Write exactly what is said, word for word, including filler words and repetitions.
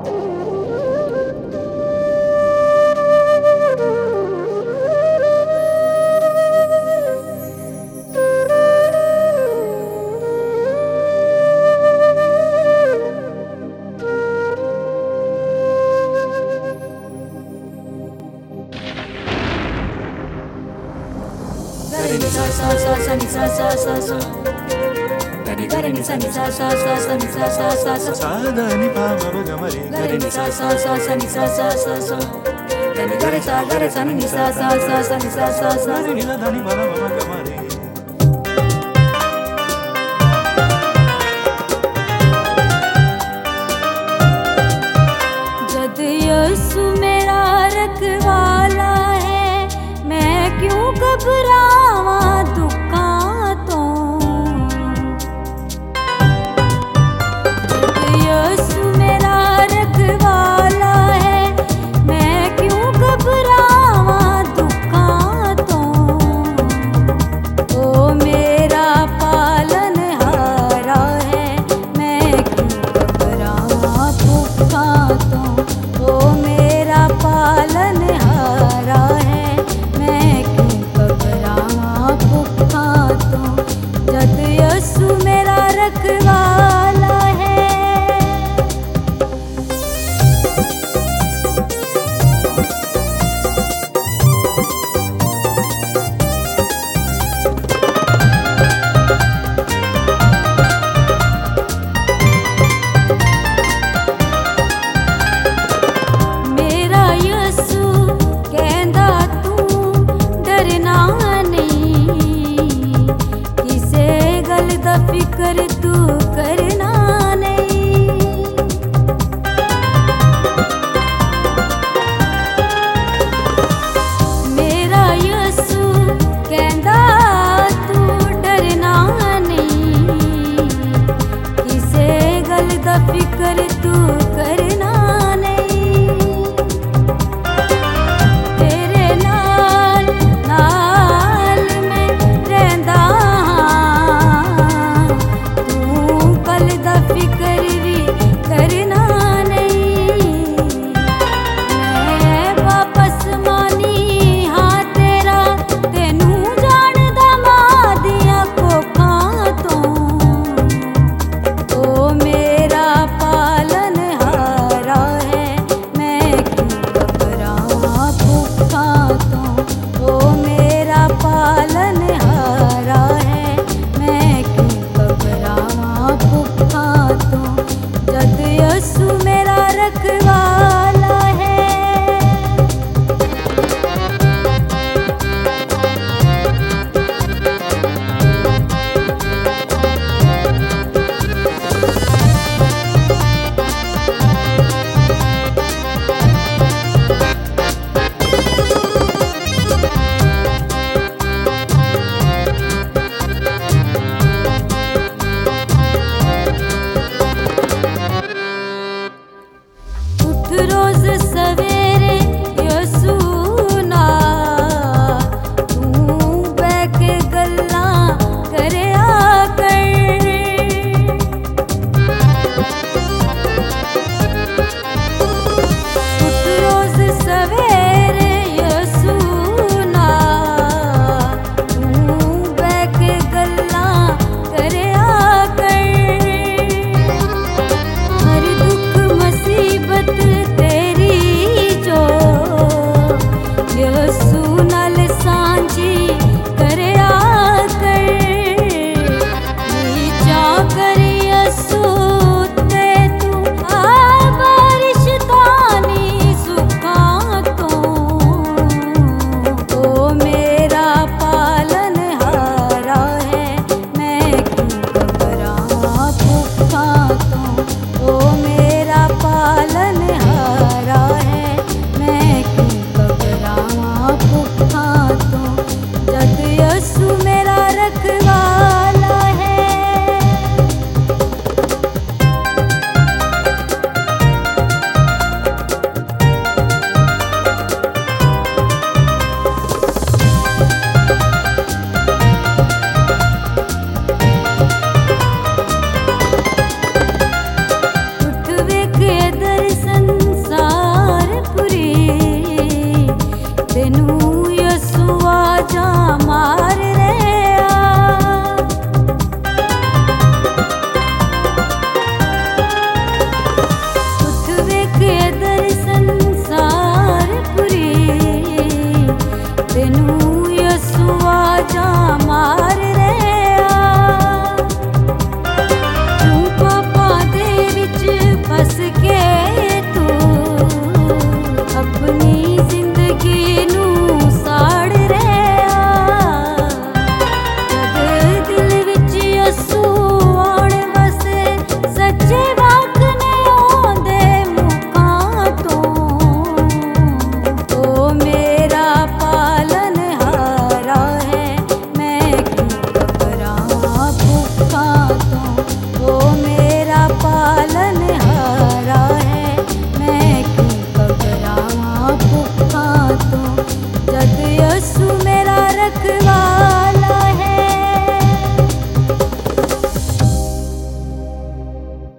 जद यीशु मेरा रखवाला है, मैं क्यों घबरावा दुखां तो। जद यीशु मेरा रखवाला है, मैं क्यों घबरावा दुखां तो। ओ मेरा पालनहारा है, मैं क्यों घबरावा भूखा तो। ओ मेरा पालनहारा है, मैं क्यों घबरावा भूखा तो। जद यीशु मेरा रखवाला है। मेरा यीशु कहंदा तू डरना नहीं, किसे गल दा फिकर तू करना नहीं। मेरा यीशु कहंदा तू डरना नहीं, किसे गल दा फिकर तू करना नहीं। तेरे नाल नाल मैं रहिंदा हां, तू कल दा फिकर भी करना नहीं। मैं वापस मानी हां तेरा, तेनू जाणदा मां दियां कोखां तो। ओ मेरा पालनहारा है, मैं क्यों घबरावा भूखा तो। ओ मेरा पालनहारा है, मैं क्यों घबरावा भूखा तो। जद यीशु मेरा रखवाला है। उठ यसु मेरा रखवाला